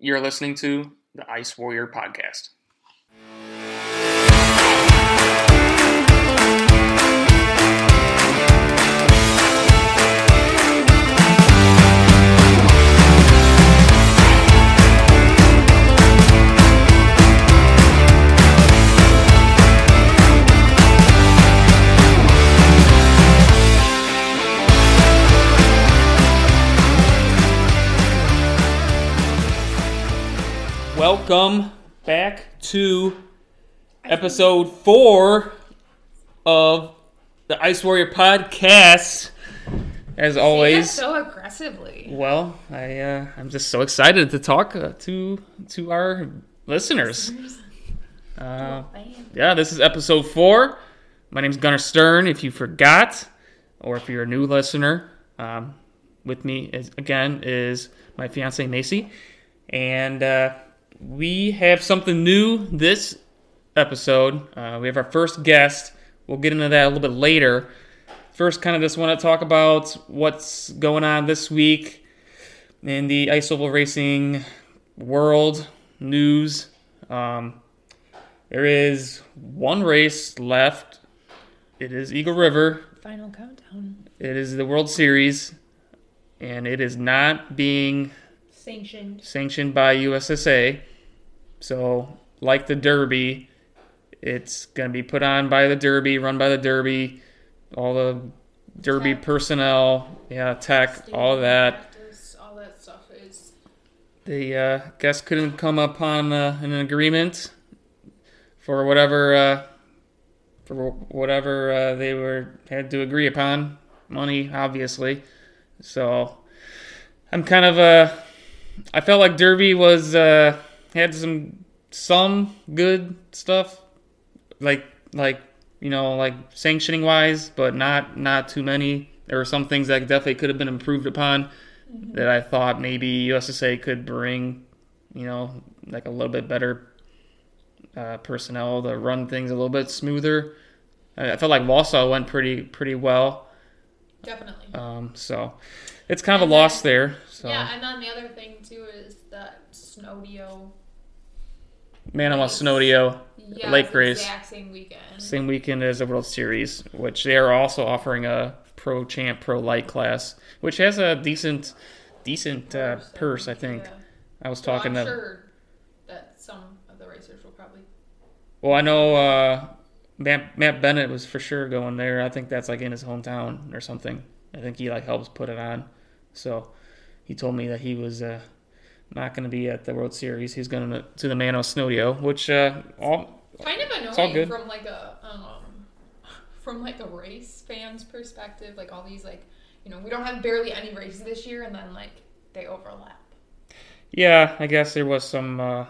You're listening to the Ice Warrior Podcast. Welcome back to episode 4 of the Ice Warrior Podcast. As always, so aggressively. Well, I'm just so excited to talk to our listeners. This is episode 4. My name's Gunnar Stern. If you forgot, or if you're a new listener, with me is my fiance Macy, and we have something new this episode. We have our first guest. We'll get into that a little bit later. First, kind of just want to talk about what's going on this week in the ice oval racing world news. There is one race left. It is Eagle River. Final countdown. It is the World Series, and it is not being sanctioned by USSA. So, like the Derby, it's going to be put on by the Derby, run by the Derby, all the Derby personnel, tech, all of that. Practice, all that stuff is... They, guess, couldn't come upon an agreement for whatever they had to agree upon. Money, obviously. So, I'm kind of, I felt like Derby was... had some good stuff, like sanctioning wise, but not too many. There were some things that definitely could have been improved upon that I thought maybe USSA could bring, like a little bit better personnel to run things a little bit smoother. I felt like Wausau went pretty well. Definitely. So it's kind of a loss there. So. Yeah, and then the other thing too is that Snowdio. Manawa Snowdio Lake race. Exact same weekend. Same weekend as the World Series, which they are also offering a Pro Champ Pro Light class, which has a decent purse, I think. Yeah. I was talking I'm sure that some of the racers will probably... Well, I know Matt Bennett was for sure going there. I think that's like in his hometown or something. I think he helps put it on. So he told me that he was... not going to be at the World Series. He's going to the Manawa Snowdio, which kind of annoying from a race fan's perspective. Like all these we don't have barely any races this year, and then they overlap. Yeah, I guess there was some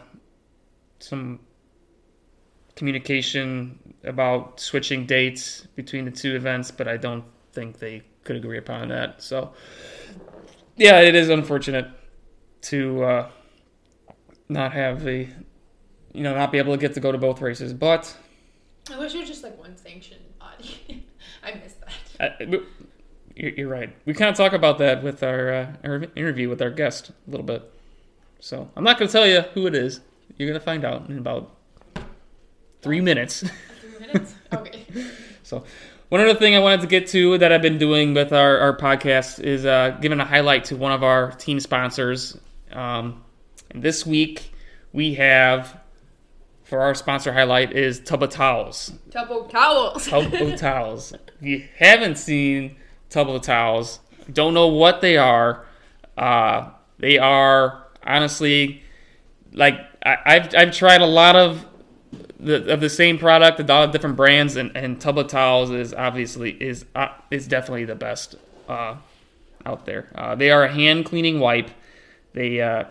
communication about switching dates between the two events, but I don't think they could agree upon that. So yeah, it is unfortunate to not have not be able to get to go to both races, but I wish it was just one sanctioned body. I missed that. You're right. We kind of talk about that with our interview with our guest a little bit. So I'm not going to tell you who it is. You're going to find out in about 3 minutes. 3 minutes? Okay. So one other thing I wanted to get to that I've been doing with our podcast is giving a highlight to one of our team sponsors. And this week we have, for our sponsor highlight, is Tub of Towels. Tub of Towels. Tub of Towels. If you haven't seen Tub of Towels, don't know what they are. They are honestly I've tried a lot of the same product, a lot of different brands, and Tub of Towels is definitely the best out there. They are a hand cleaning wipe. They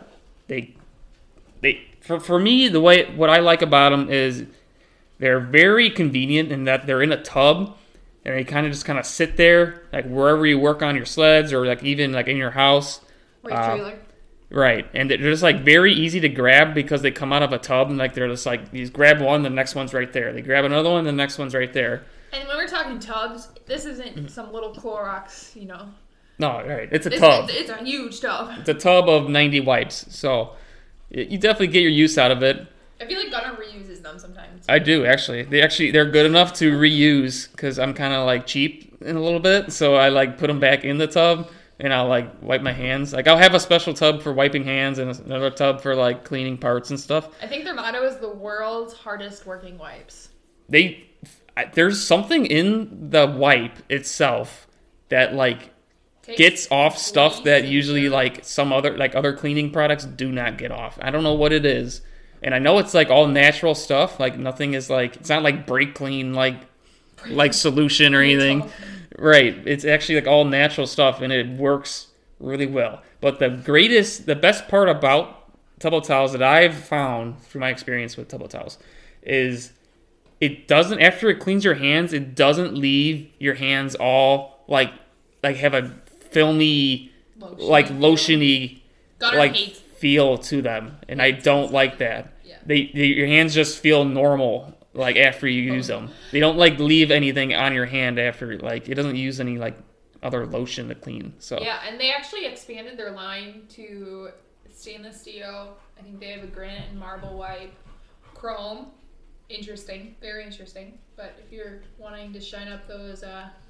for me, what I like about them is they're very convenient in that they're in a tub and they kind of sit there wherever you work on your sleds or even in your house. Or your trailer. Right, and they're just very easy to grab because they come out of a tub and they're just you grab one, the next one's right there. They grab another one, the next one's right there. And when we're talking tubs, this isn't some little Clorox, No, right. It's a tub. It's a huge tub. It's a tub of 90 wipes. So you definitely get your use out of it. I feel like Gunnar reuses them sometimes. I do, actually. They're good enough to reuse because I'm kind of like cheap in a little bit. So I like put them back in the tub and I'll like wipe my hands. Like I'll have a special tub for wiping hands and another tub for like cleaning parts and stuff. I think their motto is the world's hardest working wipes. There's something in the wipe itself that like gets off stuff that usually like some other cleaning products do not get off. I don't know what it is. And I know it's like all natural stuff. Like nothing is like, it's not like brake clean like solution or anything. Right. It's actually like all natural stuff and it works really well. But the best part about Tubbo towels that I've found through my experience with Tubbo towels is it doesn't, after it cleans your hands, it doesn't leave your hands all like have a filmy, lotiony, feel to them, and I don't like that. Yeah. Your hands just feel normal like after you use them. They don't like leave anything on your hand after, like it doesn't use any like other lotion to clean. So yeah, and they actually expanded their line to stainless steel. I think they have a granite and marble wipe, chrome. Interesting, very interesting. But if you're wanting to shine up those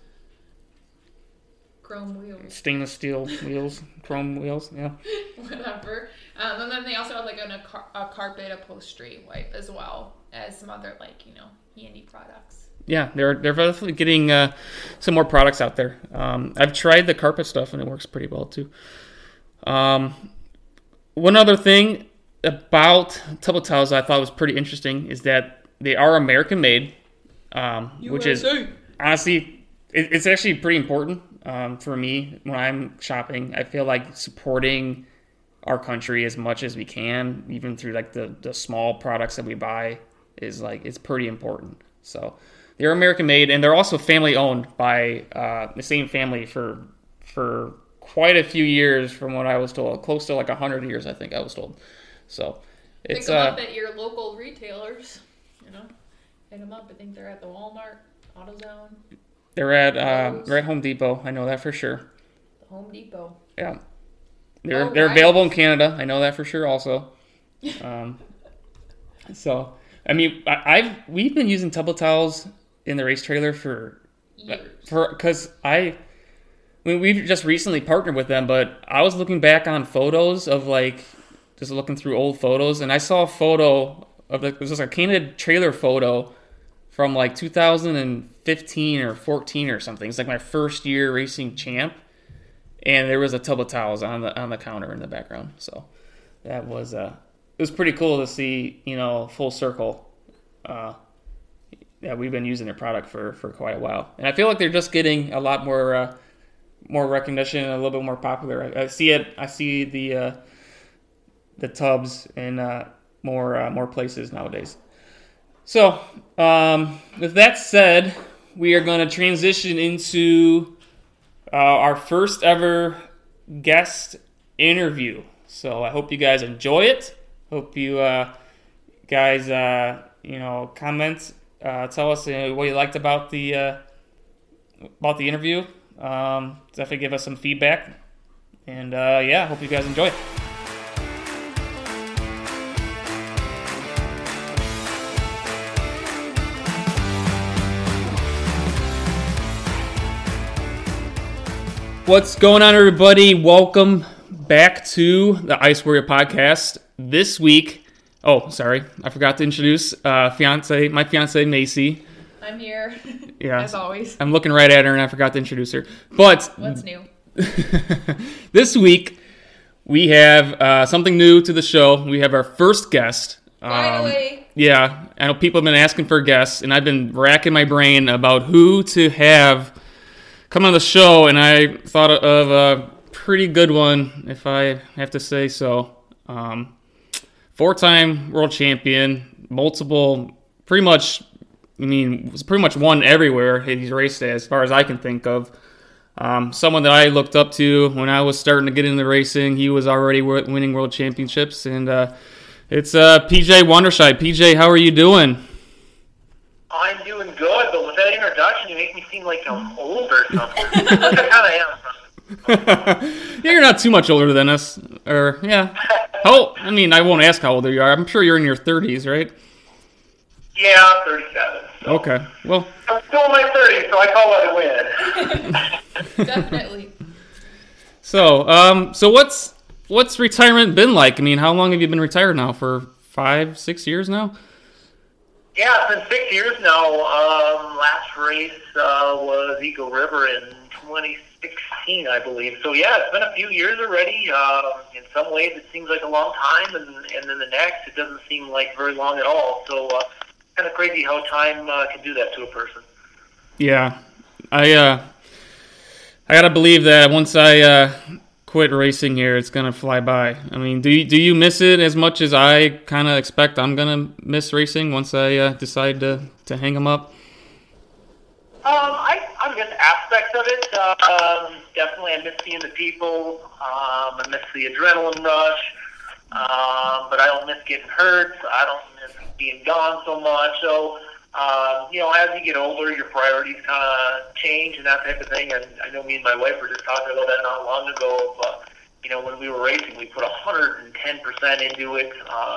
chrome wheels. Stainless steel wheels, chrome wheels, yeah. Whatever. And then they also have like a carpet upholstery wipe as well as some other handy products. Yeah, they're definitely getting some more products out there. I've tried the carpet stuff and it works pretty well too. One other thing about Tubbo towels I thought was pretty interesting is that they are American made, which is honestly it's actually pretty important. For me, when I'm shopping, I feel like supporting our country as much as we can, even through like the small products that we buy, is like it's pretty important. So they're American made, and they're also family owned by the same family for quite a few years, from what I was told, close to like 100 years, I think I was told. So it's pick them up at your local retailers. Hit them up. I think they're at the Walmart, AutoZone. They're at Home Depot. I know that for sure. The Home Depot. Yeah. They're available in Canada. I know that for sure also. So, I mean, we've been using Tubbo towels in the race trailer for years. Because we've just recently partnered with them, but I was looking back on photos of like, just looking through old photos, and I saw a photo of it was just a Canada trailer photo from like 2015 or 14 or something. It's like my first year racing champ, and there was a Tubbo towels on the counter in the background. So that was it was pretty cool to see, full circle. Yeah, we've been using their product for quite a while, and I feel like they're just getting a lot more recognition and a little bit more popular. I see it. I see the tubs in more places nowadays. So, with that said, we are going to transition into our first ever guest interview. So I hope you guys enjoy it. Hope you guys, comment, tell us what you liked about the interview. Definitely give us some feedback. And hope you guys enjoy it. What's going on, everybody? Welcome back to the Ice Warrior Podcast. This week, I forgot to introduce my fiance Macy. I'm here, yeah, as always. I'm looking right at her and I forgot to introduce her. But what's new? This week, we have something new to the show. We have our first guest. Finally! Yeah, I know people have been asking for guests, and I've been racking my brain about who to have come on the show, and I thought of a pretty good one, if I have to say so. 4-time world champion, multiple, was pretty much won everywhere he's raced as far as I can think of. Someone that I looked up to when I was starting to get into racing. He was already winning world championships, and it's PJ Wonderscheid. PJ, how are you doing? I'm doing good, but with that introduction, you make me seem like I'm old or something. I kind of am. Yeah, you're not too much older than us. Or, yeah. I mean, I won't ask how old you are. I'm sure you're in your 30s, right? Yeah, I'm 37. So. Okay. Well, I'm still in my 30s, so I call it a win. Definitely. so what's retirement been like? I mean, how long have you been retired now? For 5-6 years now? Yeah, it's been 6 years now. Last race was Eagle River in 2016, I believe. So, yeah, it's been a few years already. In some ways, it seems like a long time, and then the next, it doesn't seem like very long at all. So, kind of crazy how time can do that to a person. Yeah. I got to believe that once I quit racing here, it's going to fly by. I mean, do you miss it as much as I kind of expect I'm going to miss racing once I decide to hang them up? I miss aspects of it. Definitely, I miss seeing the people. I miss the adrenaline rush. But I don't miss getting hurt. I don't miss being gone so much. So, as you get older, your priorities kind of change and that type of thing. And I know me and my wife were just talking about that not long ago. But, when we were racing, we put 110% into it.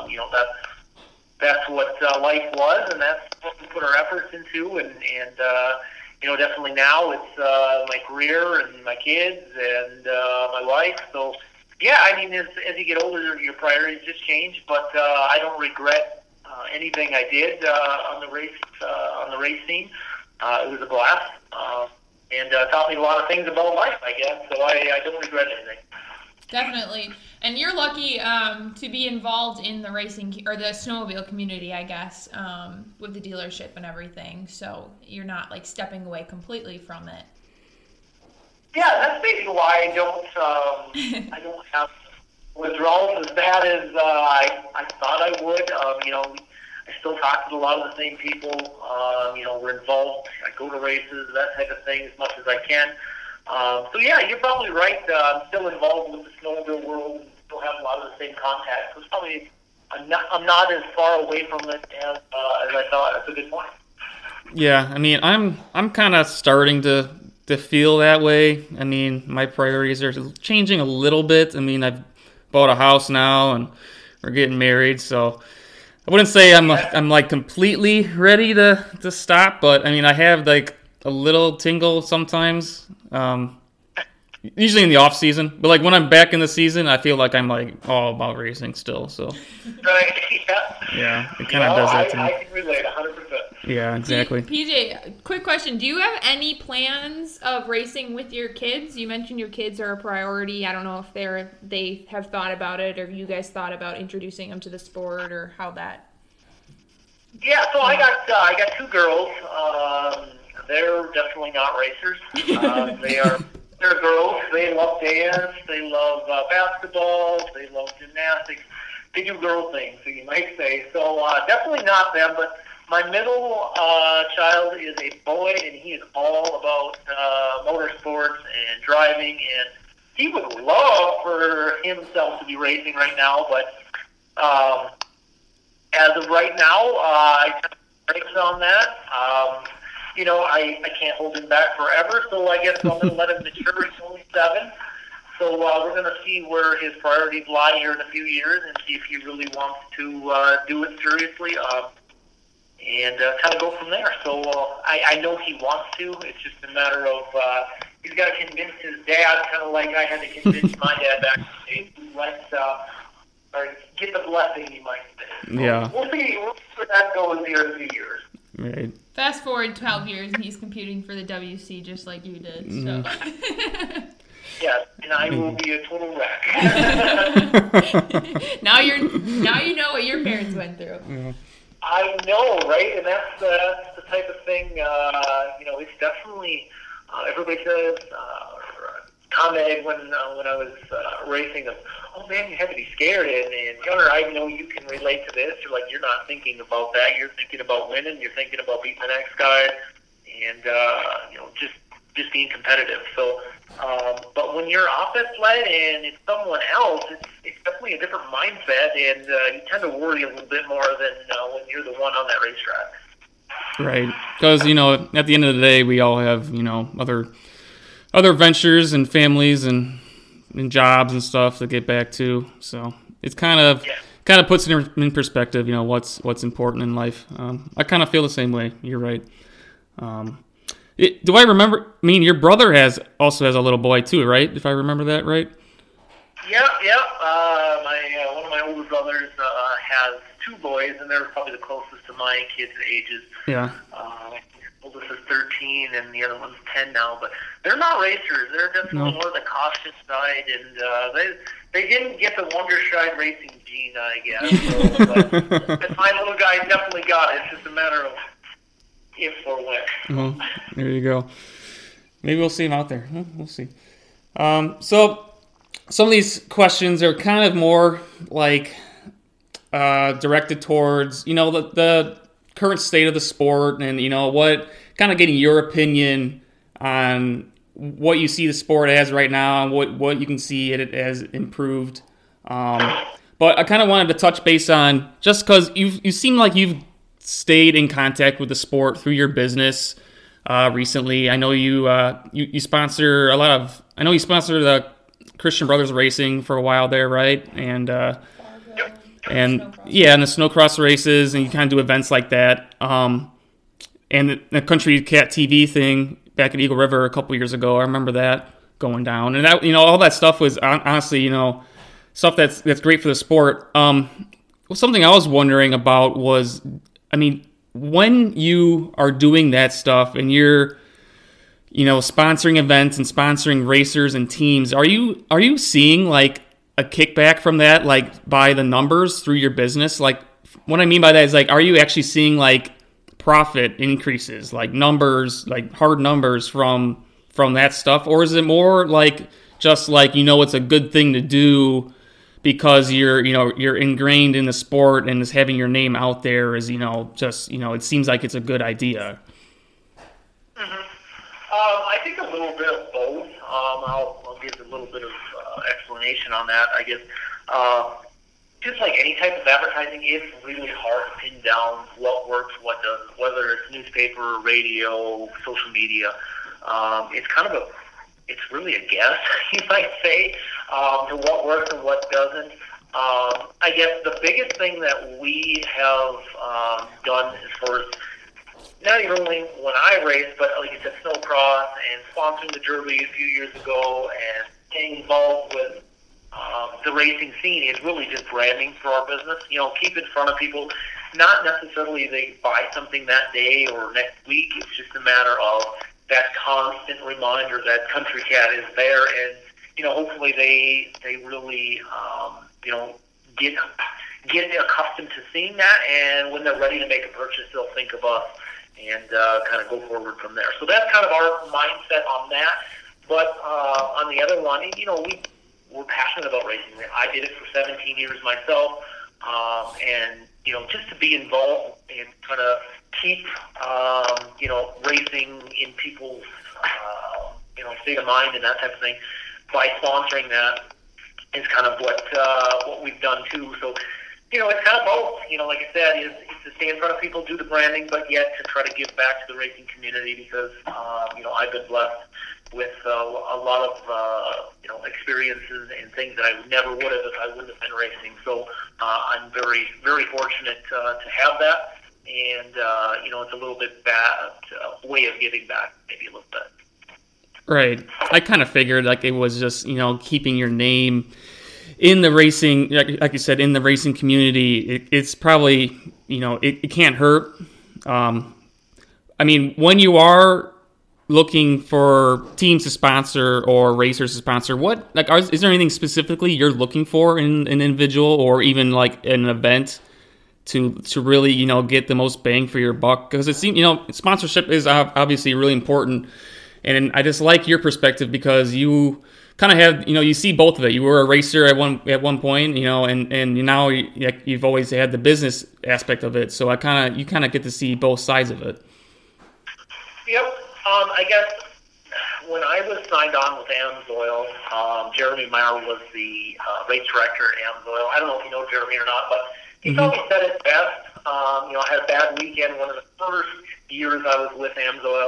That's what life was, and that's what we put our efforts into. And definitely now it's my career and my kids and my wife. So, yeah, I mean, as you get older, your priorities just change. But I don't regret anything I did on the race scene. It was a blast, and taught me a lot of things about life, I guess. So I don't regret anything. Definitely. And you're lucky to be involved in the racing or the snowmobile community, I guess, with the dealership and everything. So you're not like stepping away completely from it. Yeah, that's basically why I don't have withdrawals as bad as I thought I would. I still talk to a lot of the same people. We're involved. I go to races, that type of thing, as much as I can. So yeah, you're probably right. I'm still involved with the snowmobile world and still have a lot of the same contacts. So it's probably I'm not as far away from it as I thought. That's a good point. Yeah, I mean, I'm kind of starting to feel that way. I mean, my priorities are changing a little bit. I mean, I've bought a house now and we're getting married, so I wouldn't say I'm like completely ready to stop, but I mean, I have like a little tingle sometimes. Usually in the off season, but like when I'm back in the season, I feel like I'm like all about racing still. So right, yeah, it kind of does that to me. I can relate 100%. Yeah, exactly. PJ, quick question: do you have any plans of racing with your kids? You mentioned your kids are a priority. I don't know if they have thought about it, or you guys thought about introducing them to the sport, or how that. Yeah, so I got two girls. They're definitely not racers. They're girls. They love dance. They love basketball. They love gymnastics. They do girl things, so you might say. So definitely not them. But my middle child is a boy, and he is all about motorsports and driving. And he would love for himself to be racing right now. But as of right now, I kind of breaks on that. I can't hold him back forever, so I guess I'm going to let him mature. He's only 7. So we're going to see where his priorities lie here in a few years and see if he really wants to do it seriously and kind of go from there. So I know he wants to. It's just a matter of he's got to convince his dad, kind of like I had to convince my dad back in the day. Or get the blessing, you might say. So yeah. We'll see where that goes here in a few years. Right. Fast forward 12 years and he's competing for the WC just like you did. So. Yes, and I will be a total wreck. Now you know what your parents went through. Yeah. I know, right? And that's the type of thing. It's definitely everybody says commented when I was racing of, oh man, you have to be scared. And Gunnar, I know you can relate to this. You're not thinking about that. You're thinking about winning. You're thinking about beating the next guy, and just being competitive. So, but when you're offense led and it's someone else, it's definitely a different mindset, and you tend to worry a little bit more than when you're the one on that racetrack. Right, because at the end of the day, we all have other other ventures and families and jobs and stuff to get back to. So it's kind of puts it in perspective, what's important in life. I kind of feel the same way. You're right. Do I remember? I mean, your brother also has a little boy too, right? If I remember that right. Yeah. One of my older brothers has 2 boys, and they're probably the closest to my kids' ages. Yeah. Oldest is 13, and the other one's 10 now. But they're not racers. They're definitely more the cautious side, and they didn't get the Wondershide racing gene, I guess. So, but my little guy definitely got it. It's just a matter of if or when. Well, there you go. Maybe we'll see him out there. We'll see. So some of these questions are kind of more like directed towards, the current state of the sport and, what kind of getting your opinion on what you see the sport as right now and what you can see it as improved. But I kind of wanted to touch base on, just because you seem like you've stayed in contact with the sport through your business recently. I know you sponsor a lot of. I know you sponsor the Christian Brothers Racing for a while there, right? And the snowcross races, and you kind of do events like that. And the Country Cat TV thing back at Eagle River a couple years ago, I remember that going down, and that all that stuff was honestly stuff that's great for the sport. Something I was wondering about was, I mean, when you are doing that stuff and you're, sponsoring events and sponsoring racers and teams, are you seeing like a kickback from that, like by the numbers through your business? Like, what I mean by that is, like, are you actually seeing like profit increases, like numbers, like hard numbers from that stuff, or is it more like just like it's a good thing to do because you're ingrained in the sport and is having your name out there is it seems like it's a good idea? I think a little bit of both. I'll give a little bit of explanation on that. I guess just like any type of advertising, it's really hard to pin down what works, what doesn't, whether it's newspaper, radio, social media. It's really a guess, you might say, to what works and what doesn't. I guess the biggest thing that we have done as far as not even only when I raced, but like you said, snowcross and sponsoring the Derby a few years ago and getting involved with the racing scene is really just branding for our business. Keep in front of people. Not necessarily they buy something that day or next week. It's just a matter of that constant reminder that Country Cat is there, and hopefully they really get accustomed to seeing that, and when they're ready to make a purchase, they'll think of us and kind of go forward from there. So that's kind of our mindset on that. But on the other one, we're passionate about racing. I did it for 17 years myself, and just to be involved and kind of keep racing in people's state of mind and that type of thing by sponsoring that is kind of what we've done too. So it's kind of both. Like I said, is to stay in front of people, do the branding, but yet to try to give back to the racing community because I've been blessed with a lot of experiences and things that I never would have if I wouldn't have been racing. So I'm very, very fortunate to have that, and it's a little bit bad way of giving back, maybe a little bit. Right. I kind of figured like it was just keeping your name in the racing, like you said, in the racing community. It's probably it can't hurt. I mean, when you are looking for teams to sponsor or racers to sponsor, is there anything specifically you're looking for in an individual or even like an event to really get the most bang for your buck? Because it seems sponsorship is obviously really important, and I just like your perspective because you kind of have you see both of it. You were a racer at one point, and now you've always had the business aspect of it. So you kind of get to see both sides of it. Yep. I guess when I was signed on with AMSOIL, Jeremy Meyer was the race director at AMSOIL. I don't know if you know Jeremy or not, but he probably said it best. I had a bad weekend one of the first years I was with AMSOIL,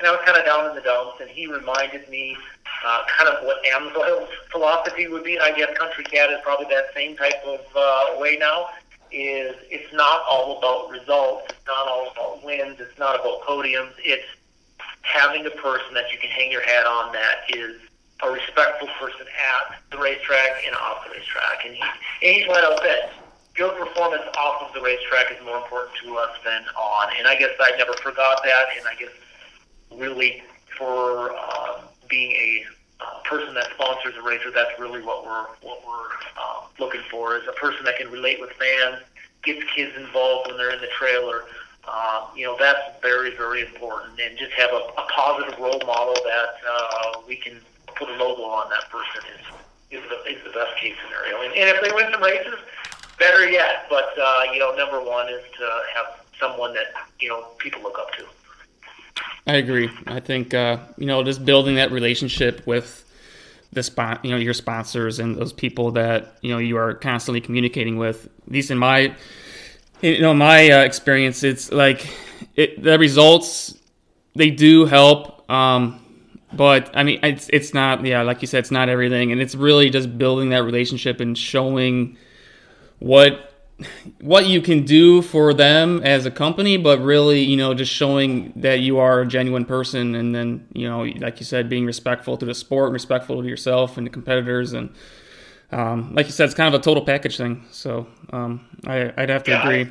and I was kind of down in the dumps, and he reminded me kind of what Amsoil's philosophy would be, and I guess Country Cat is probably that same type of way now, is it's not all about results, it's not all about wins, it's not about podiums, it's having a person that you can hang your hat on that is a respectful person at the racetrack and off the racetrack. And he's flat out said, your performance off of the racetrack is more important to us than on. And I guess I never forgot that. And I guess really for being a person that sponsors a racer, that's really what we're looking for, is a person that can relate with fans, gets kids involved when they're in the trailer. That's very, very important. And just have a positive role model that we can put a logo on that person is the best case scenario. And if they win some races, better yet. But, number one is to have someone that, people look up to. I agree. I think, just building that relationship with the your sponsors and those people that, you are constantly communicating with, at least in my experience, it's like the results, they do help. But I mean, it's not, like you said, it's not everything. And it's really just building that relationship and showing what you can do for them as a company, but really, just showing that you are a genuine person. And then, like you said, being respectful to the sport, respectful to yourself and the competitors. And like you said, it's kind of a total package thing. So I'd have to agree.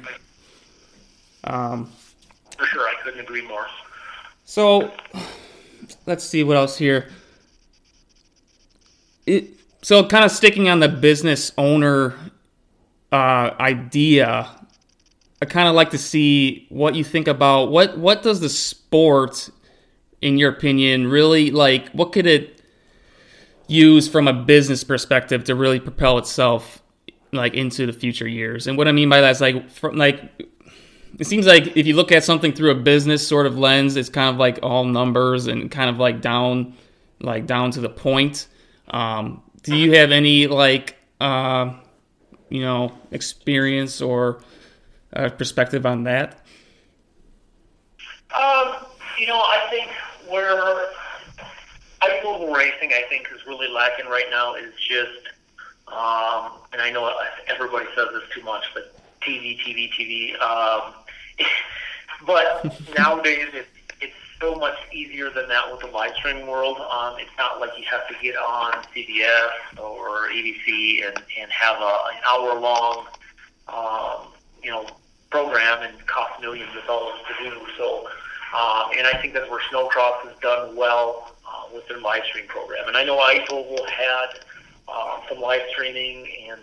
For sure, I couldn't agree more. So let's see what else here. So kind of sticking on the business owner idea, I kind of like to see what you think about what does the sport, in your opinion, really, like, what could it use from a business perspective to really propel itself like into the future years? And what I mean by that is it seems like if you look at something through a business sort of lens, it's kind of like all numbers and kind of like down to the point. Do you have any experience or perspective on that? I think where global racing, I think, is really lacking right now is just, and I know everybody says this too much, but TV. But nowadays it's so much easier than that with the live streaming world. It's not like you have to get on CBS or ABC and have an hour-long, program and cost millions of dollars to do. So, and I think that's where Snowcross has done well with their live stream program. And I know iTotal had some live streaming and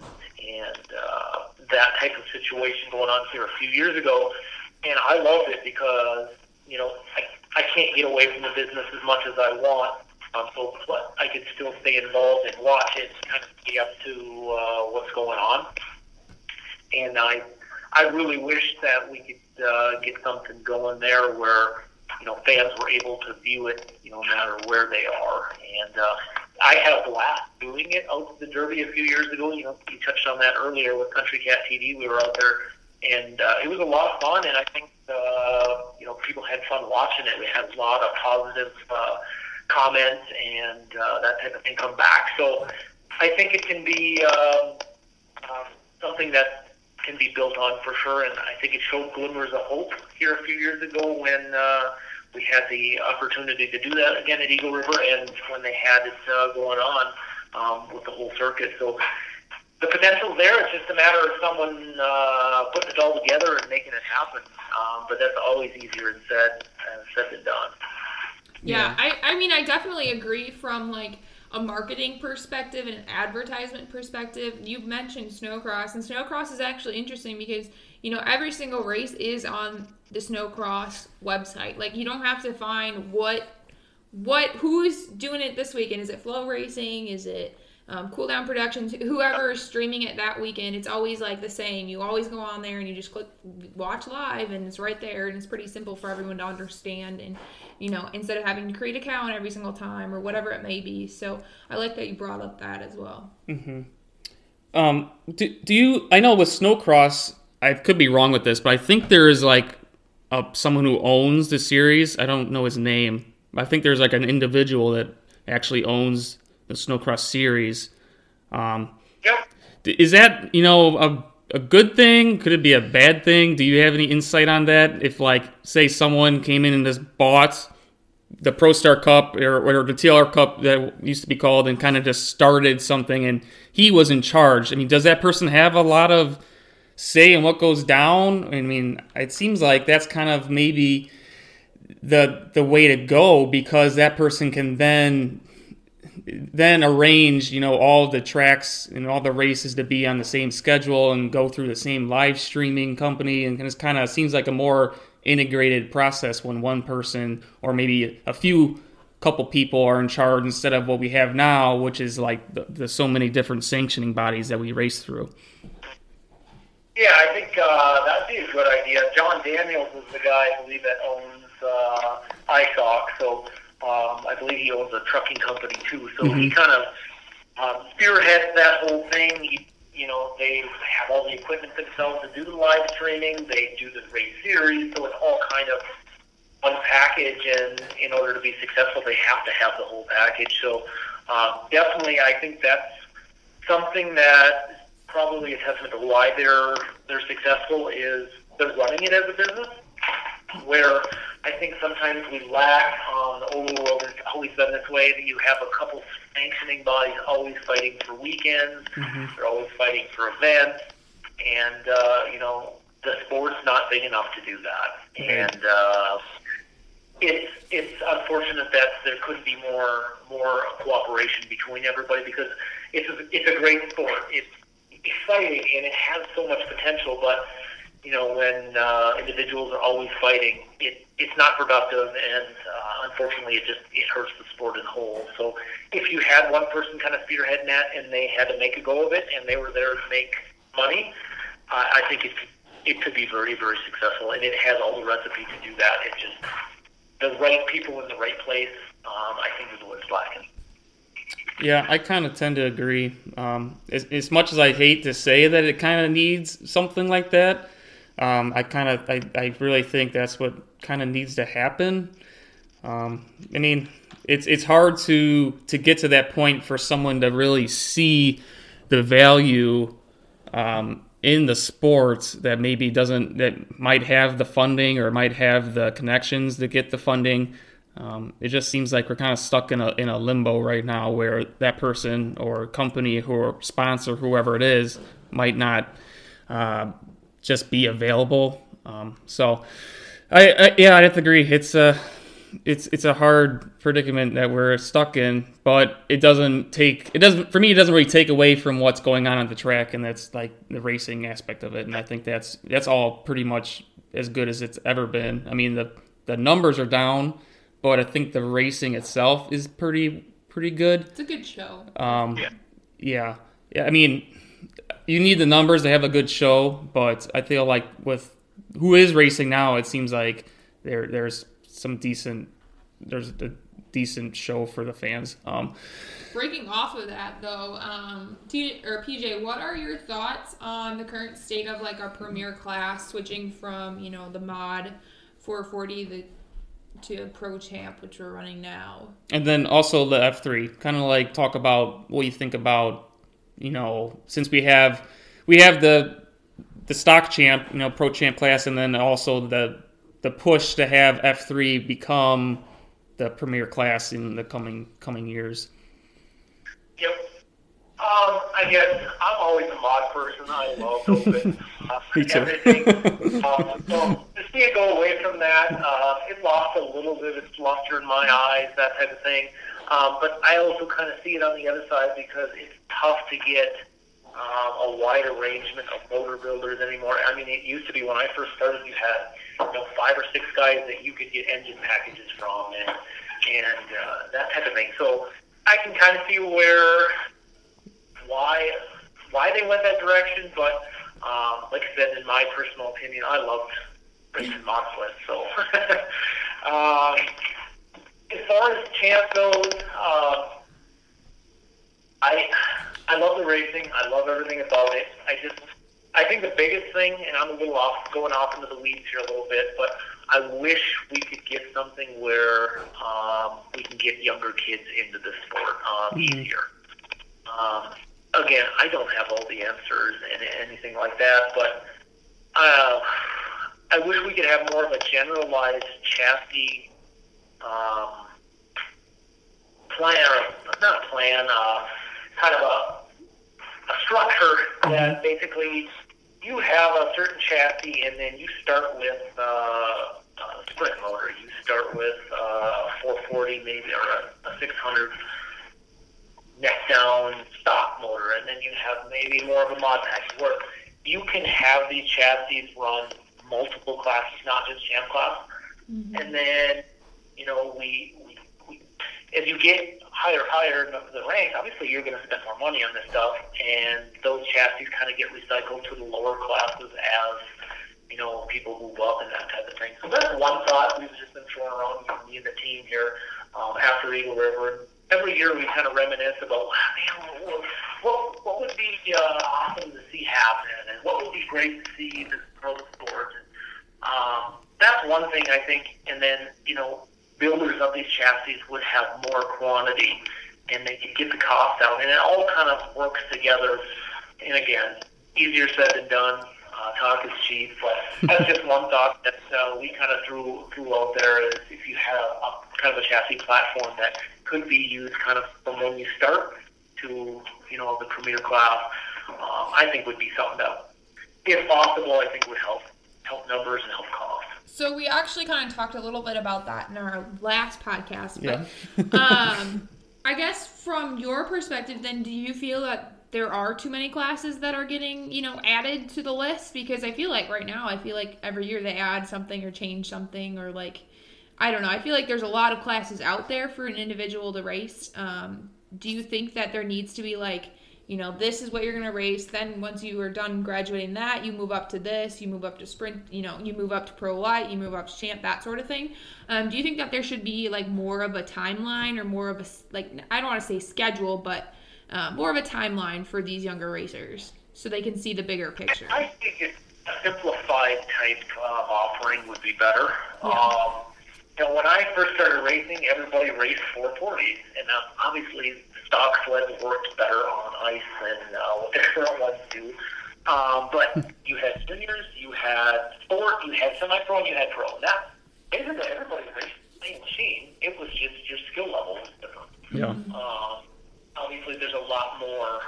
that type of situation going on here a few years ago. And I loved it because, I can't get away from the business as much as I want. But I could still stay involved and watch it and kind of get up to what's going on. And I really wish that we could get something going there where, fans were able to view it, no matter where they are. And I had a blast doing it out at the Derby a few years ago. You touched on that earlier with Country Cat TV. We were out there, and it was a lot of fun. And I think, people had fun watching it. We had a lot of positive comments and that type of thing come back. So I think it can be something that can be built on for sure. And I think it showed glimmers of hope here a few years ago when we had the opportunity to do that again at Eagle River, and when they had it going on with the whole circuit. So the potential there. It's just a matter of someone putting it all together and making it happen. But that's always easier said than done. Yeah, I definitely agree from a marketing perspective and an advertisement perspective. You mentioned Snowcross, and Snowcross is actually interesting because, every single race is on the Snowcross website. You don't have to find who's doing it this weekend. Is it Flow Racing? Is it Cool Down Productions? Whoever is streaming it that weekend, it's always the same. You always go on there and you just click watch live, and it's right there, and it's pretty simple for everyone to understand. And instead of having to create an account every single time or whatever it may be. So I like that you brought up that as well. Mm-hmm. Do you? I know with Snowcross, I could be wrong with this, but I think there is someone who owns the series. I don't know his name. I think there's like an individual that actually owns the Snowcross Series. Yep. Is that, a good thing? Could it be a bad thing? Do you have any insight on that? If, like, say someone came in and just bought the Pro Star Cup or the TLR Cup that used to be called and kind of just started something and he was in charge. I mean, does that person have a lot of say in what goes down? I mean, it seems like that's kind of maybe the way to go, because that person can then arrange, all the tracks and all the races to be on the same schedule and go through the same live streaming company. And it kind of seems like a more integrated process when one person or maybe couple people are in charge instead of what we have now, which is like the so many different sanctioning bodies that we race through. Yeah, I think that'd be a good idea. John Daniels is the guy, I believe, that owns iSock. So I believe he owns a trucking company too. So he kind of spearheads that whole thing. They have all the equipment themselves to do the live streaming. They do the race series, so it's all kind of one package. And in order to be successful, they have to have the whole package. So definitely, I think that's something that probably a testament to why they're successful is they're running it as a business. Where I think sometimes we lack on the Oval World. It's always been this way that you have a couple sanctioning bodies always fighting for weekends. They're always fighting for events, and the sport's not big enough to do that. And it's unfortunate that there couldn't be more cooperation between everybody, because it's a great sport. It's exciting and it has so much potential, but when individuals are always fighting, it's not productive, and unfortunately, it hurts the sport as a whole. So, if you had one person kind of spearheading that, and they had to make a go of it, and they were there to make money, I think it could be very, very successful, and it has all the recipe to do that. It's just the right people in the right place. I think is what's lacking. Yeah, I kind of tend to agree. As much as I hate to say that it kind of needs something like that, I really think that's what kind of needs to happen. I mean, it's hard to get to that point for someone to really see the value in the sport that that might have the funding or might have the connections to get the funding. It just seems like we're kind of stuck in a limbo right now, where that person or company or sponsor, whoever it is, might not just be available. So I have to agree. It's a hard predicament that we're stuck in, but it doesn't really take away from what's going on the track, and that's like the racing aspect of it. And I think that's all pretty much as good as it's ever been. I mean, the numbers are down, but I think the racing itself is pretty good. It's a good show. Yeah. I mean, you need the numbers to have a good show, but I feel like with who is racing now, it seems like there's a decent show for the fans. Breaking off of that, though, PJ, what are your thoughts on the current state of like our premier class switching from the mod 440 to Pro Champ, which we're running now, and then also the F3? Kind of like talk about what you think about. Since we have the stock champ, Pro Champ class, and then also the push to have F3 become the premier class in the coming years. Yep. I guess I'm always a mod person. I love open everything. So to see it go away from that, it lost a little bit of its luster in my eyes, that type of thing. But I also kind of see it on the other side, because it's tough to get a wide arrangement of motor builders anymore. I mean, it used to be when I first started, you had 5 or 6 guys that you could get engine packages from and that type of thing. So I can kind of see why they went that direction. But like I said, in my personal opinion, I loved racing Moxley. So as far as champ goes, I love the racing. I love everything about it. I think the biggest thing, and I'm a little going off into the weeds here a little bit, but I wish we could get something where we can get younger kids into the sport easier. Again, I don't have all the answers and anything like that, but I wish we could have more of a generalized chassis kind of a structure that basically you have a certain chassis, and then you start with a sprint motor. You start with a 440 maybe, or a 600 neck down stock motor, and then you have maybe more of a mod pack where you can have these chassis run multiple classes, not just jam class. Mm-hmm. And then, we as you get higher in the ranks, obviously you're going to spend more money on this stuff, and those chassis kind of get recycled to the lower classes as, people move up and that type of thing. So that's one thought we've just been throwing around, me and the team here, after Eagle River. Every year we kind of reminisce about, what would be awesome to see happen, and what would be great to see in this pro sport. And, that's one thing I think, and then, builders of these chassis would have more quantity, and they could get the cost out, and it all kind of works together. And again, easier said than done. Talk is cheap, but that's just one thought that we kind of threw out there. Is if you have a kind of a chassis platform that could be used kind of from when you start to the premier class, I think would be something that, if possible, I think would help numbers and help cost. So we actually kind of talked a little bit about that in our last podcast. But, yeah. I guess from your perspective, then, do you feel that there are too many classes that are getting, added to the list? Because I feel like right now, every year they add something or change something, or I don't know. I feel like there's a lot of classes out there for an individual to race. Do you think that there needs to be this is what you're going to race, then once you are done graduating that, you move up to this, you move up to sprint, you move up to pro light, you move up to champ, that sort of thing? Do you think that there should be more of a timeline, or more of a, I don't want to say schedule, but more of a timeline for these younger racers so they can see the bigger picture? I think a simplified type offering would be better. Yeah. When I first started racing, everybody raced 440s, and obviously stock sleds worked better on ice than what the current ones do. But you had juniors, you had sport, you had semi-pro, and you had pro. Now, basically everybody raced the same machine. It was just your skill level was different. Yeah. Obviously, there's a lot more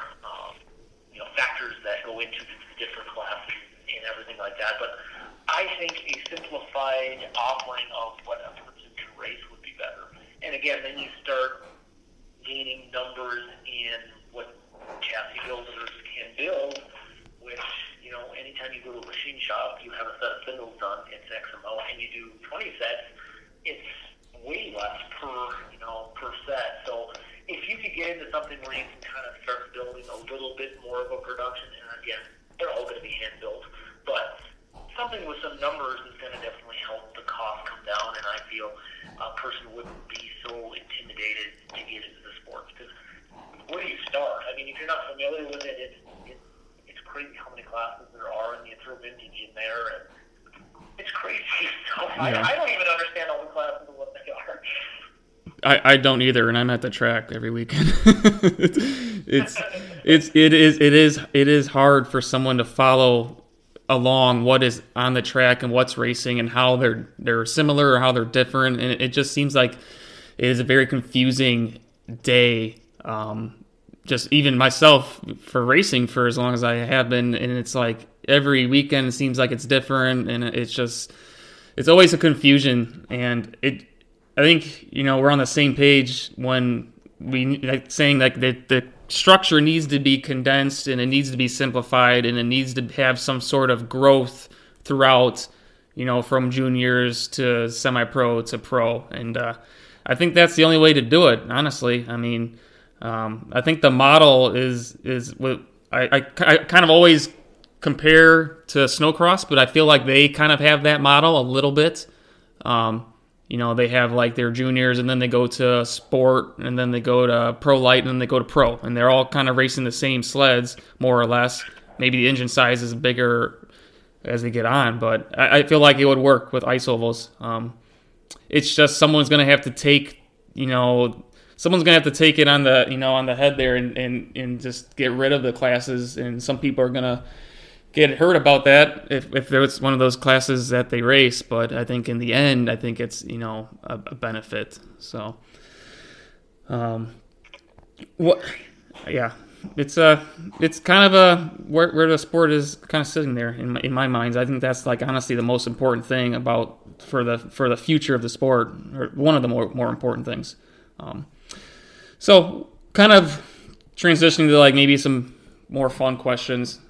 factors that go into different classes and everything like that. But I think a simplified offering of what a person can race would be better. And again, then you start gaining numbers in what chassis builders can build, which, anytime you go to a machine shop, you have a set of spindles done, it's X amount, and you do 20 sets, it's way less per set. So if you could get into something where you can kind of start building a little bit more of a production, and again, they're all going to be hand-built, but something with some numbers is going to definitely help the cost come down, and I feel a person wouldn't be so intimidated to get into the sport. Because where do you start? I mean, if you're not familiar with it, it's crazy how many classes there are, and you throw vintage in there, and it's crazy. So Yeah. I don't even understand all the classes and what they are. I don't either, and I'm at the track every weekend. It is hard for someone to follow along what is on the track and what's racing and how they're similar or how they're different, and it just seems like it is a very confusing day. Just even myself for racing for as long as I have been, and it's like every weekend it seems like it's different, and it's always a confusion. And I think we're on the same page when we saying that the structure needs to be condensed, and it needs to be simplified, and it needs to have some sort of growth throughout, from juniors to semi-pro to pro. And I think that's the only way to do it, honestly. I mean, I think the model is what I kind of always compare to snowcross, but I feel like they kind of have that model a little bit. They have like their juniors, and then they go to sport, and then they go to pro light, and then they go to pro, and they're all kind of racing the same sleds, more or less. Maybe the engine size is bigger as we get on. But I feel like it would work with ice ovals. It's just someone's going to have to take, someone's going to have to take it on the head there and just get rid of the classes. And some people are going to get hurt about that if there's one of those classes that they race. But I think in the end, I think it's, a benefit. So, it's kind of where the sport is kind of sitting there in my mind. I think that's like honestly the most important thing about for the future of the sport, or one of the more important things. So kind of transitioning to like maybe some more fun questions.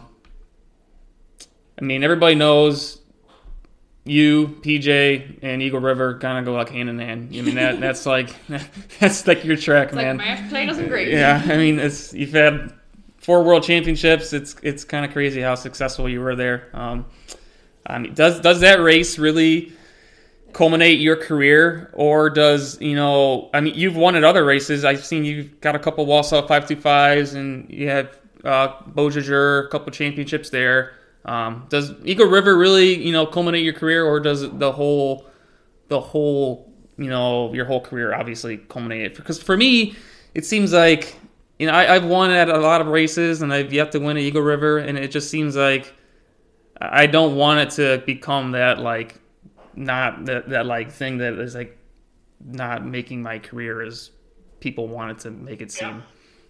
Everybody knows you, PJ, and Eagle River kind of go like hand in hand. That's like your track, it's man. Like mashed potatoes and gravy. Yeah, you've had 4 world championships. It's kind of crazy how successful you were there. Does that race really culminate your career, or does you've won at other races? I've seen you've got a couple Wausau 525s, and you had Beausejour, a couple championships there. Does Eagle River really, culminate your career, or does the whole, your whole career obviously culminate it? Because for me, it seems like, I've won at a lot of races and I've yet to win at Eagle River, and it just seems like I don't want it to become that like, not that like thing that is like not making my career as people wanted to make it seem.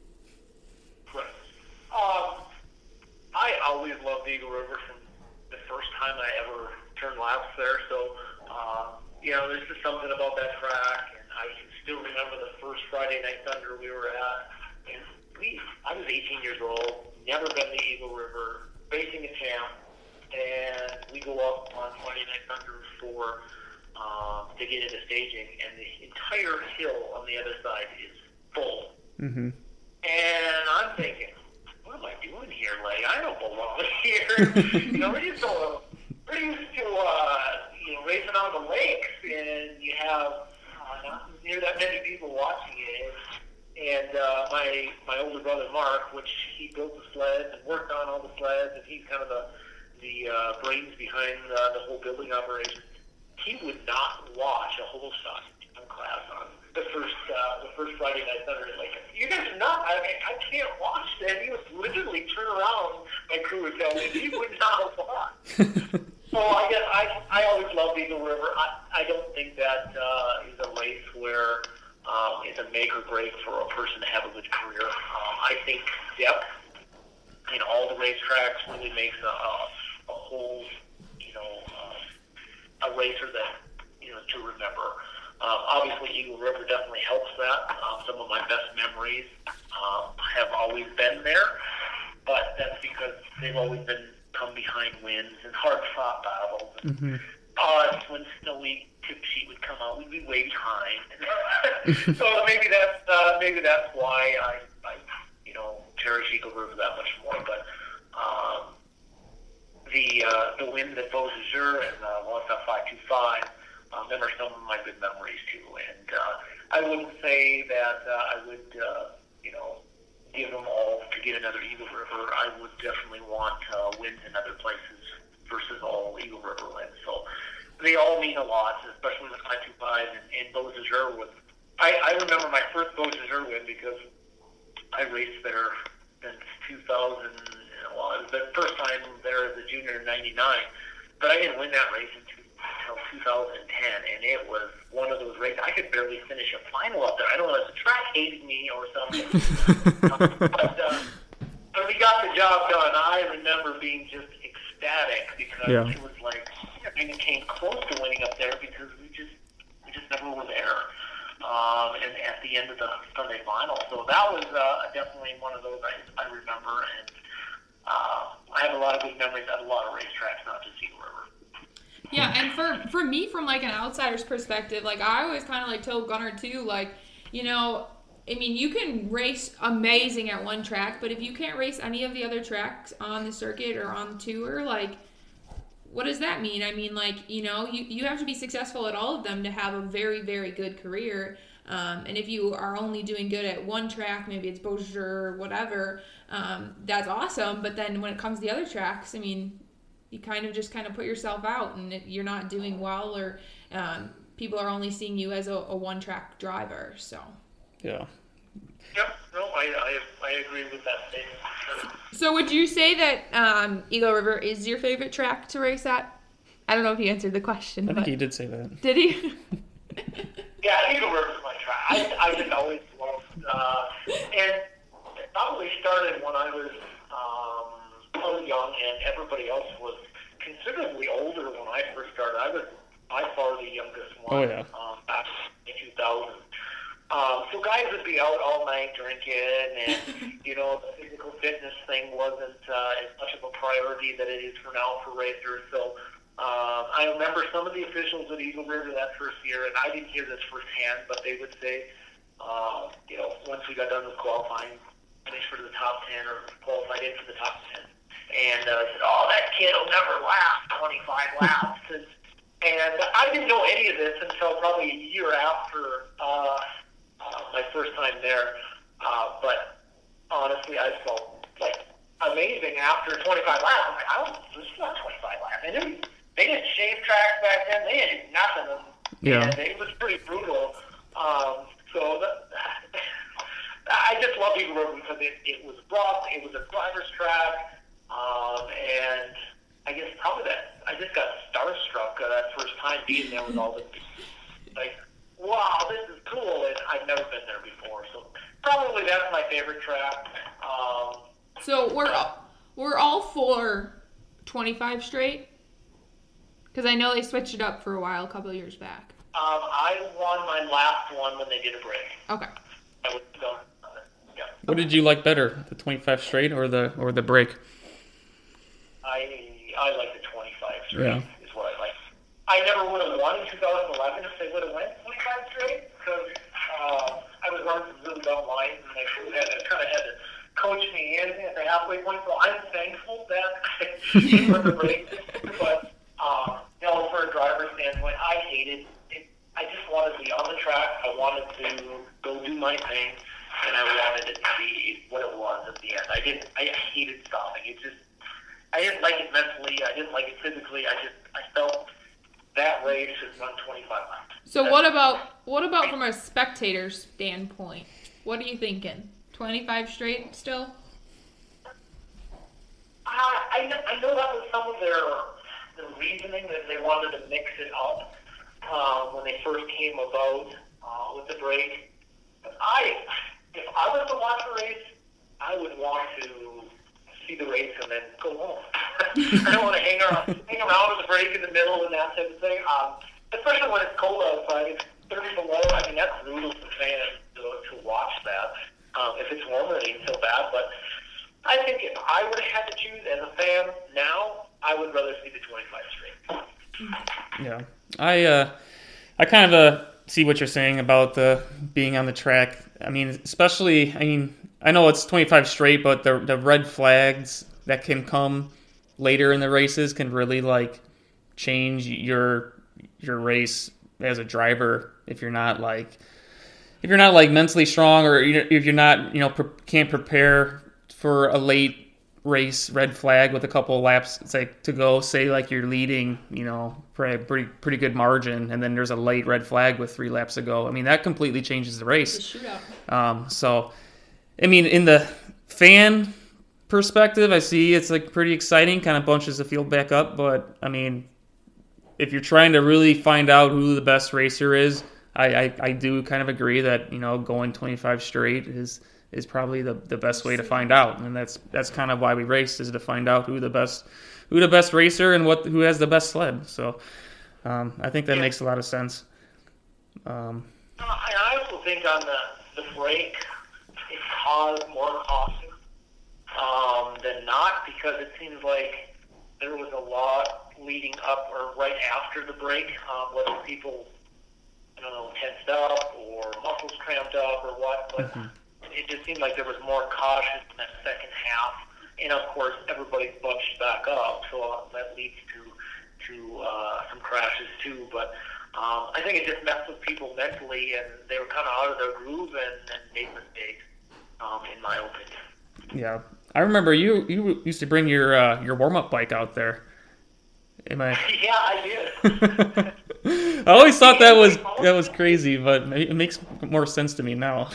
I always loved Eagle River from the first time I ever turned laps there. So, there's just something about that track. And I can still remember the first Friday Night Thunder we were at. And I was 18 years old, never been to Eagle River, racing a champ. And we go up on Friday Night Thunder to get into staging. And the entire hill on the other side is full. Mm-hmm. And I'm thinking, what am I doing here? Like, I don't belong here. We're used to racing on the lakes, and you have not near that many people watching it. And my older brother Mark, which he built the sleds and worked on all the sleds, and he's kind of the brains behind the whole building operation. He would not watch a whole stock class on the first Friday Night Thunder. Like, you guys are not. I can't watch that. He would literally turn around. My crew would tell me he would not watch. So I guess I always loved Eagle River. I don't think that is a race where it's a make or break for a person to have a good career. I think depth in all the racetracks really makes a whole, a racer that to remember. Obviously, Eagle River definitely helps that. Some of my best memories have always been there, but that's because they've always come behind wins and hard-fought battles. Mm-hmm. Us, when snowy tip sheet would come out, we'd be way behind. So maybe that's why I cherish Eagle River that much more. But the wins at Beausejour and Wausau 525. Them are some of my good memories too, and I wouldn't say that I would, give them all to get another Eagle River. I would definitely want wins in other places versus all Eagle River wins. So they all mean a lot, especially the 525 and Beausejour. I remember my first Beausejour win because I raced there since 2000. Well, it was the first time there as a junior in '99, but I didn't win that race until 2010, and it was one of those races. I could barely finish a final up there. I don't know if the track hated me or something. But we got the job done. I remember being just ecstatic because it was like, it came close to winning up there because we just never were there. And at the end of the Sunday final. So that was definitely one of those I remember, and I have a lot of good memories at a lot of racetracks, not just Eagle River. Yeah, and for me, from like an outsider's perspective, like I always kind of like tell Gunnar too, like, you can race amazing at one track, but if you can't race any of the other tracks on the circuit or on the tour, like, what does that mean? You have to be successful at all of them to have a very, very good career. And if you are only doing good at one track, maybe it's Beausejour or whatever, that's awesome. But then when it comes to the other tracks, you kind of put yourself out, and if you're not doing well, or people are only seeing you as a one-track driver. So. Yeah. Yep. No, I agree with that statement. So would you say that Eagle River is your favorite track to race at? I don't know if he answered the question. I think he did say that. Did he? Yeah, Eagle River's my track. I just always loved, and it probably started when I was young, and everybody else was considerably older when I first started. I was by far the youngest one. Oh, yeah. Back in 2000. So guys would be out all night drinking, and the physical fitness thing wasn't as much of a priority that it is for now for racers. So I remember some of the officials at Eagle River that first year, and I didn't hear this firsthand, but they would say, once we got done with qualifying, finished for the top 10 or qualified in for the top 10, and said, "Oh, that kid will never last 25 laps." And I didn't know any of this until probably a year after my first time there. But honestly, I felt like amazing after 25 laps. I'm like, this is not 25 laps. And they didn't shave tracks back then. They didn't do nothing. Yeah. And it was pretty brutal. I just love Eagle River because it was rough. It was a driver's track. And I guess probably that I just got starstruck that first time being there with all the like, wow, this is cool, and I've never been there before. So probably that's my favorite track. So we're all for 25 straight, because I know they switched it up for a while, a couple of years back. I won my last one when they did a break. Okay. I was done. Yeah. What did you like better, the 25 straight or the break? I like the 25 straight. Yeah. Is what I like. I never would have won in 2011 if they would have went 25 straight, because I was running some really dumb lines, and they kind of had to coach me in at the halfway point. So I'm thankful that I won the break. But for a driver's standpoint, I hated it. I just wanted to be on the track. I wanted to go do my thing, and I wanted it to be what it was at the end. I hated stopping. I didn't like it mentally. I didn't like it physically. I felt that race should run 25 laps. So what about from a spectator standpoint? What are you thinking? 25 straight still? I know that was some of their reasoning, that they wanted to mix it up when they first came about with the break. But if I was to watch a race, I would want to see the race and then go home. I don't want to hang around with the break in the middle and that type of thing. Especially when it's cold outside, it's 30 below. I mean, that's brutal for fans to watch that. If it's warmer, it ain't so bad. But I think if I would have had to choose as a fan now, I would rather see the 25 straight. Yeah, I kind of see what you're saying about the being on the track. I mean, especially, I know it's 25 straight, but the red flags that can come later in the races can really change your race as a driver if you're not mentally strong, or if you're not can't prepare for a late race red flag with a couple of laps to go. Say you're leading for a pretty good margin, and then there's a late red flag with 3 laps to go. I mean, that completely changes the race. It's a shootout. So in the fan perspective, I see it's pretty exciting, kind of bunches the field back up. But if you're trying to really find out who the best racer is, I do kind of agree that going 25 straight is probably the best way to find out, and that's kind of why we race, is to find out who the best racer and who has the best sled. So I think that makes a lot of sense. I also think on the break, it caused more caution than not, because it seems like there was a lot leading up or right after the break, whether people, tensed up or muscles cramped up or what, but it just seemed like there was more caution in that second half. And of course, everybody bunched back up, so that leads to some crashes too. But I think it just messed with people mentally, and they were kind of out of their groove and made mistakes, in my opinion. Yeah, I remember you used to bring your warm-up bike out there, Am I? Yeah, I did. I always thought that was crazy, but it makes more sense to me now.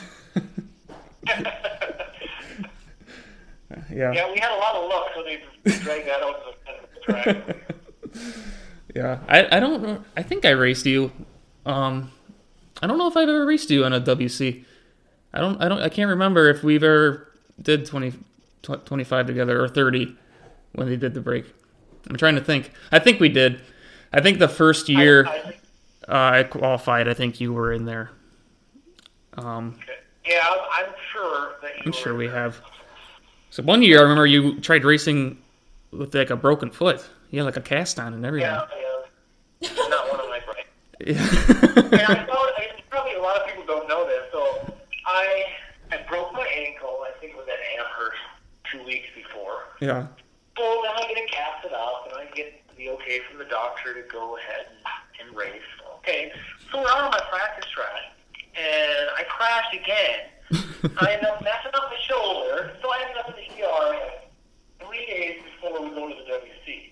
Yeah. Yeah, we had a lot of luck when they dragged that out to the track. Yeah, I don't know. I think I raced you. I don't know if I've ever raced you on a WC. I can't remember if we've ever did 25 together or 30 when they did the break. I'm trying to think. I think we did. I think the first year I qualified, I think you were in there. Yeah, I'm sure that you I'm sure we have. So one year I remember you tried racing with like a broken foot. You had like a cast on and everything. Yeah. Not one of my brains. Yeah. And probably a lot of people don't know this. So I broke my ankle. I think it was at Amherst 2 weeks before. Yeah. So then I get it casted up, and I get the okay from the doctor to go ahead and race. Okay, so we're out on my practice track, and I crash again. I end up messing up my shoulder, so I ended up in the ER 3 days before we go to the WC.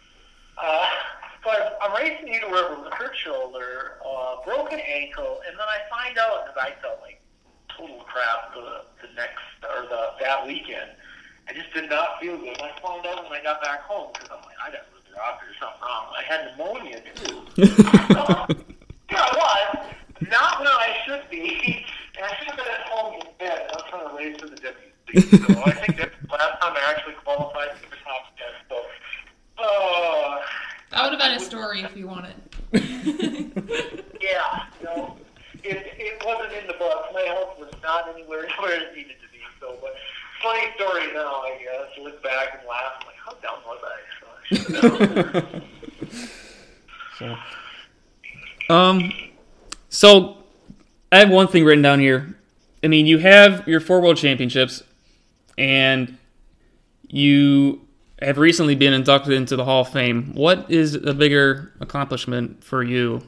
So I'm racing either where it was a hurt shoulder, broken ankle, and then I find out that I felt like total crap that weekend. I just did not feel good. I found out when I got back home because I'm like, I got to go to the doctor. There's something wrong. I had pneumonia too. Here I was, not where I should be, and I should have been at home in bed. I was trying to race for the WC. So I think that's the last time I actually qualified for the top 10. So, that would have been a story if you wanted. Yeah, it wasn't in the books. My health was not anywhere where it needed to be. So, but funny story now, I guess. Look back and laugh. I'm like, how dumb was I? So I should have known. So I have one thing written down here. I mean, you have your 4 world championships, and you have recently been inducted into the Hall of Fame. What is a bigger accomplishment for you?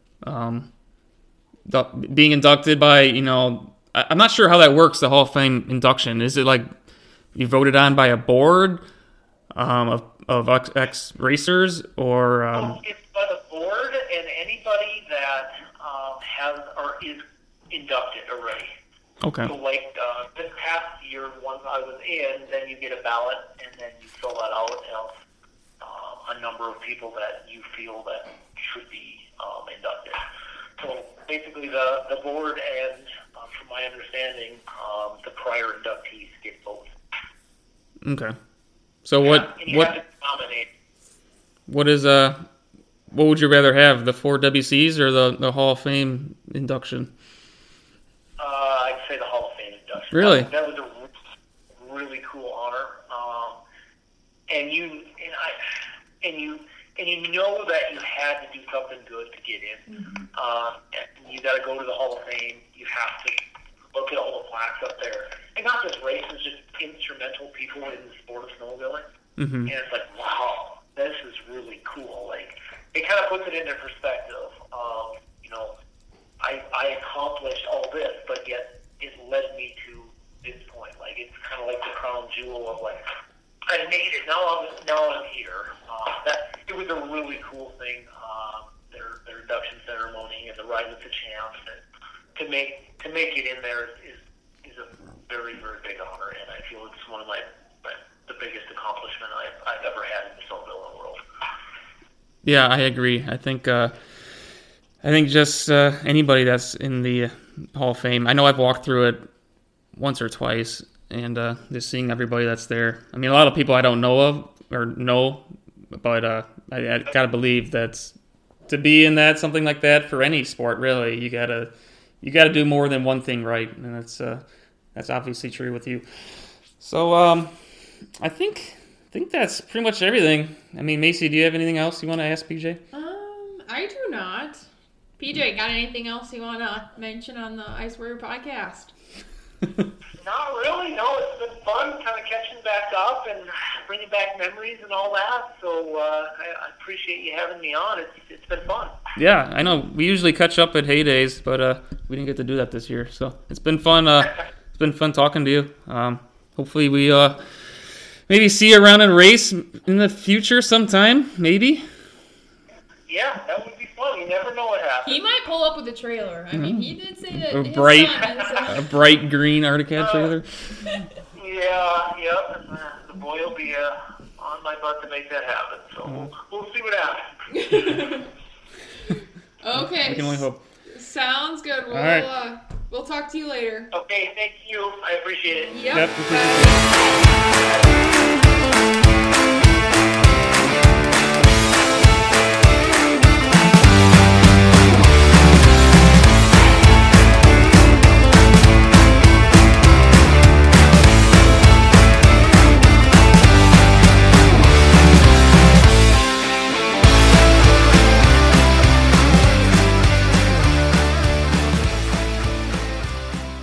Being inducted by, I'm not sure how that works, the Hall of Fame induction. Is it like you voted on by a board of ex-racers, or... It's by the board and anybody that has or is inducted already. Okay. So like this past year, once I was in, then you get a ballot, and then you fill that out of a number of people that you feel that should be inducted. So basically the board and, from my understanding, the prior inductees get both. Okay. So what Have to nominate. What would you rather have, the 4 WCs or the Hall of Fame induction? I'd say the Hall of Fame induction. Really? That was a really cool honor. And you know that you had to do something good to get in. Mm-hmm. You got to go to the Hall of Fame. You have to look at all the plaques up there, and not just races, just instrumental people in the sport of snowmobiling. Mm-hmm. And it's like, wow, this is really cool. Like, it kind of puts it into perspective. I accomplished all this, but yet it led me to this point. Like, it's kind of like the crown jewel of like, I made it. Now I'm here. It was a really cool thing. Their induction ceremony and the Ride with the Champs, and to make it in there is a very, very big honor, and I feel it's one of the biggest accomplishment I've ever had in the snowmobiling world. Yeah, I agree. I think just anybody that's in the Hall of Fame. I know I've walked through it once or twice, and just seeing everybody that's there. I mean, a lot of people I don't know of or know, but I gotta believe that's to be in something like that for any sport. Really, you gotta do more than one thing right, and that's obviously true with you. So I think that's pretty much everything. I mean, Macy, do you have anything else you want to ask PJ? I do not. PJ, got anything else you want to mention on the Ice Warrior podcast? Not really. No, it's been fun kind of catching back up and bringing back memories and all that. So I appreciate you having me on. It's been fun. Yeah, I know. We usually catch up at Heydays, but we didn't get to do that this year. So it's been fun. It's been fun talking to you. Hopefully we maybe see you around in a race in the future sometime, maybe. Yeah, that would be fun. You never know what happens. He might pull up with a trailer. I mean, he did say that A his bright- son is, A bright green Arctic Cat trailer. Yeah, yep. And, the boy will be on my butt to make that happen. So we'll see what happens. Okay. I can only hope. Sounds good. We'll, right. We'll talk to you later. Okay, thank you. I appreciate it. Yep. Yep. Bye.